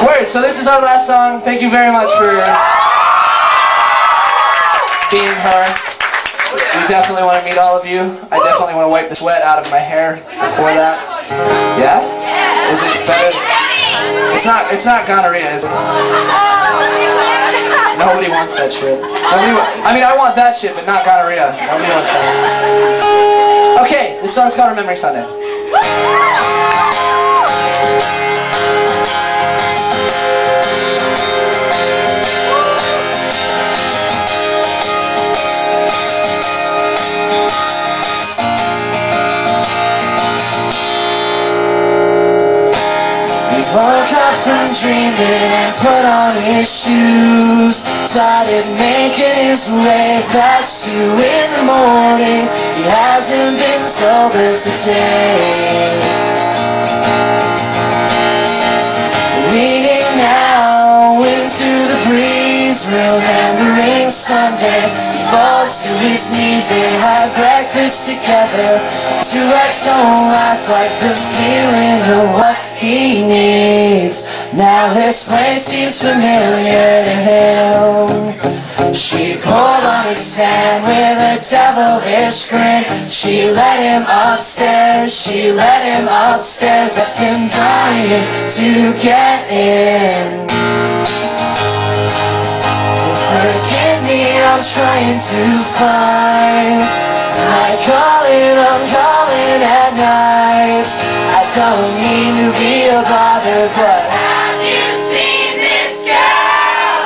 Word, so this is our last song. Thank you very much for being her. We definitely want to meet all of you. I definitely want to wipe the sweat out of my hair before that. Yeah? Is it better? It's not gonorrhea, is it? Nobody wants that shit. I mean, I want that shit, but not gonorrhea. Nobody wants that. Okay, this song's called Remembering Sunday. Woke up from dreaming and put on his shoes. Started making his way past 2 in the morning. He hasn't been sober for days. Leaning now into the breeze, remembering Sunday. He falls to his knees. They had breakfast together. 2X don't last like the feeling of what he needs. Now this place seems familiar to him. She pulled on his hand with a devilish grin. She let him upstairs, she let him upstairs, left him dying to get in. Forgive me, I'm trying to find. I'm calling at night. I don't mean to be a bother, but have you seen this girl?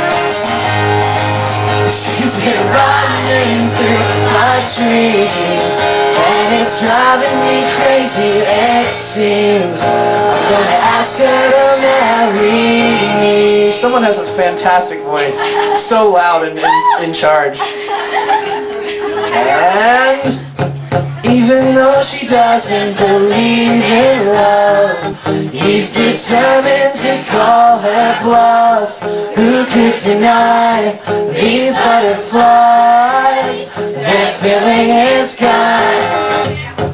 She's been running through my dreams, and it's driving me crazy, it seems. I'm gonna ask her to marry me. Someone has a fantastic voice, so loud and in charge. And even though she doesn't believe in love, he's determined to call her bluff. Who could deny these butterflies? They're filling his gut.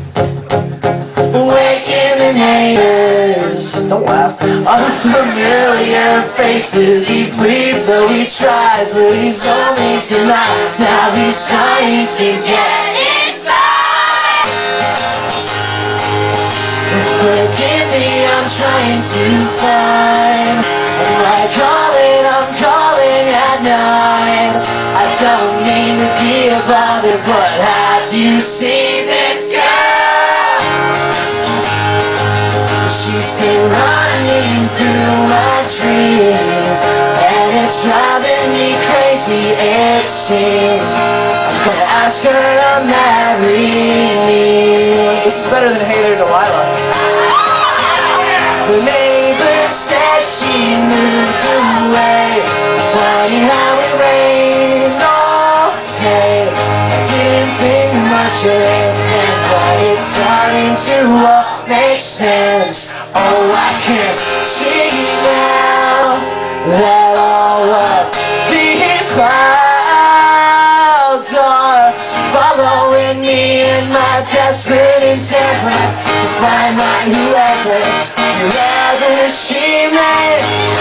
Waking the neighbors, don't laugh, unfamiliar faces. He pleads though he tries, but he's only denied. Now he's trying to get inside. Forgive me, I'm trying to find. I'm calling at night. I don't mean to be a bother, but have you seen this girl? She's been running through my dreams, and it's driving me crazy, it seems. I'm gonna ask her to marry me. This is better than Hey There, Delilah. The neighbor said she moved away. Funny how it rained all day. I didn't think much of it, but it's starting to make sense. Oh, I can see now that all of these clouds are following me in my desperate endeavor to find my whoever she may.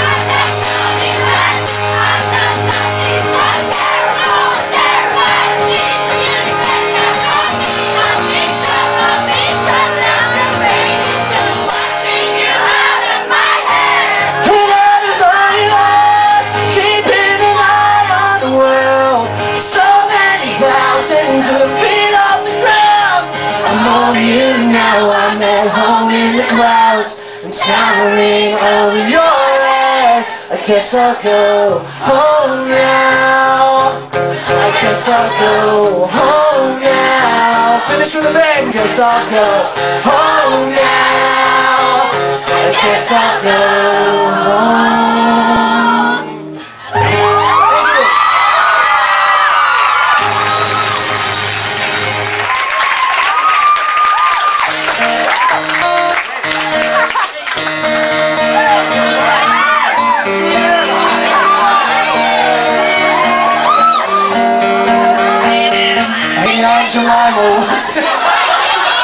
Now I'm at home in the clouds and towering over your head. I guess I'll go home now. I guess I'll go home now. Finish with a bang. Guess I'll go home now. I guess I'll go home.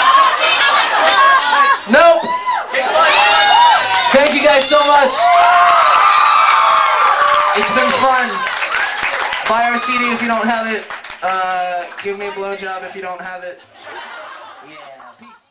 Nope. Thank you guys so much. It's been fun. Buy our CD if you don't have it. Give me a blowjob if you don't have it. Yeah, peace.